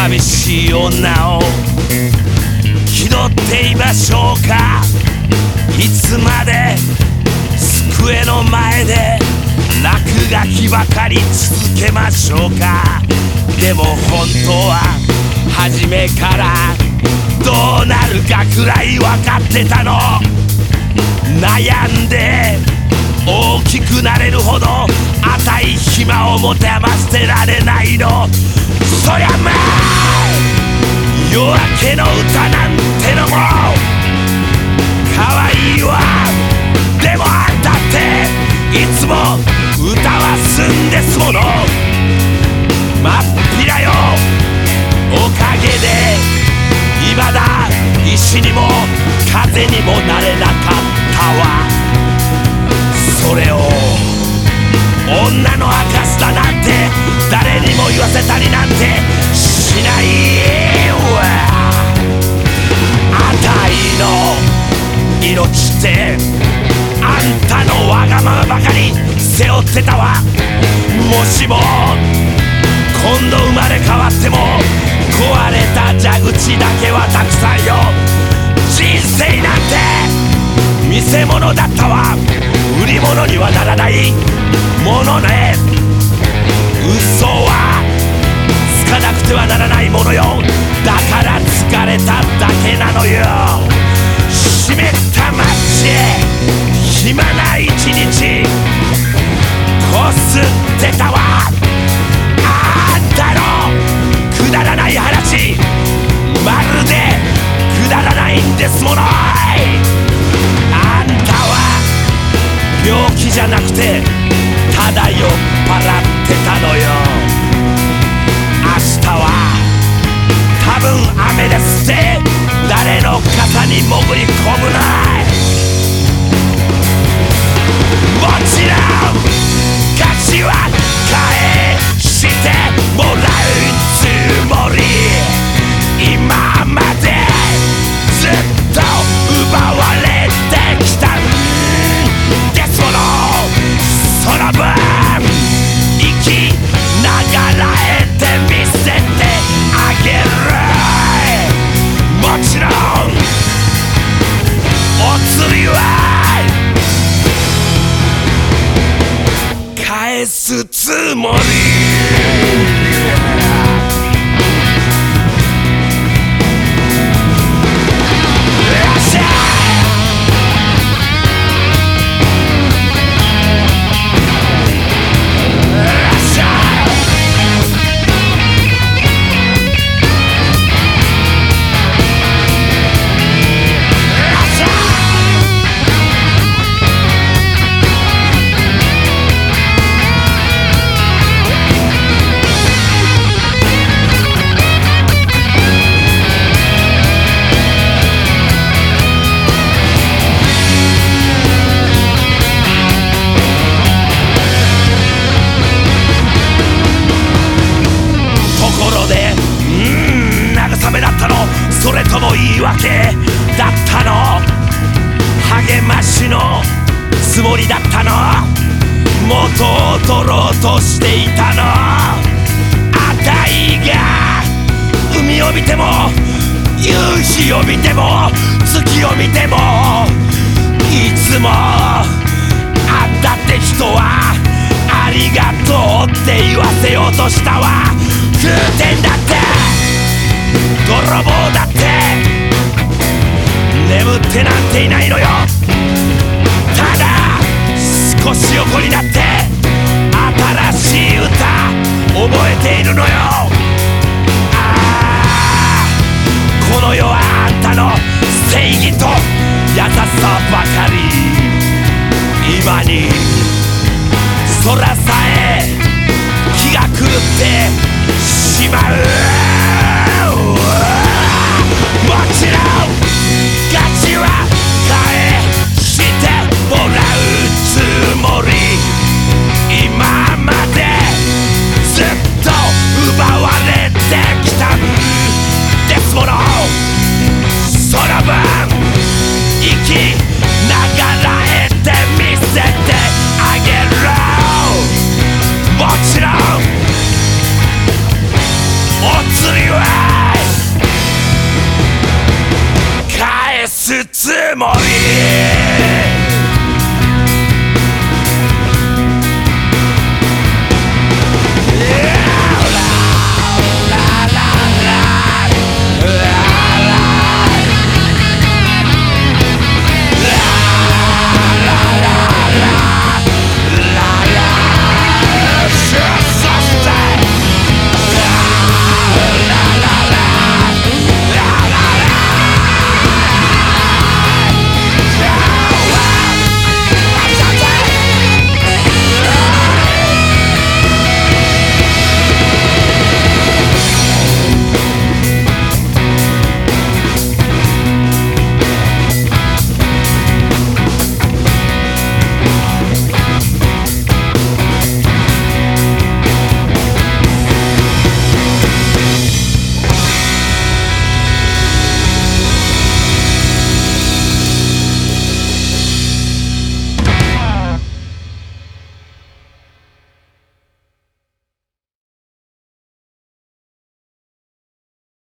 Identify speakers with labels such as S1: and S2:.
S1: 寂しい女を気取っていましょうか。いつまで机の前で落書きばかり続けましょうか。でも本当は初めからどうなるかくらい分かってたの。悩んで大きくなれるほど値暇を持て余してられないの。そりゃまあ夜明けの歌なんてのも可愛いわ。でもあんたっていつも歌はすんですもの。まっぴらよおかげで未だ石にも風にもなれなかったわ。それを女の証だなんて誰にも言わせたりなんてしないわ。あたいの命ってあんたのわがままばかり背負ってたわ。もしも今度生まれ変わっても壊れた蛇口だけはたくさんよ。人生なんて見せ物だったわ。売り物にはならないものね。嘘はつかなくてはならないものよ。だから疲れただけなのよ。湿ったマッチ暇な一日こすってたわ。あんたのくだらない話まるでくだらないんですもの。あんたは病気じゃなくてただ酔っ払ってたのよ。明日は多分雨ですって誰の肩に潜り込むない。もちろん価値は返してもらうつもり。今までずっと奪われてきたんですもの。その分生きながらえてみせてあげる。もちろんお釣りは返すつもり。それとも言い訳だったの。励ましのつもりだったの。元を取ろうとしていたの。あたいが海を見ても夕日を見ても月を見てもいつもあんたって人はありがとうって言わせようとしたわ。空転だって泥棒だって眠ってなんていないのよ。ただ少し横になって新しい歌覚えているのよ。ああこの世はあんたの正義と優しさばかり。今に空さえ気が狂ってしまう。もちろん価値は返してもらうつもり。今までずっと奪われてきたんですもの。その分生きながらえてみせてあげる。もちろんおモリー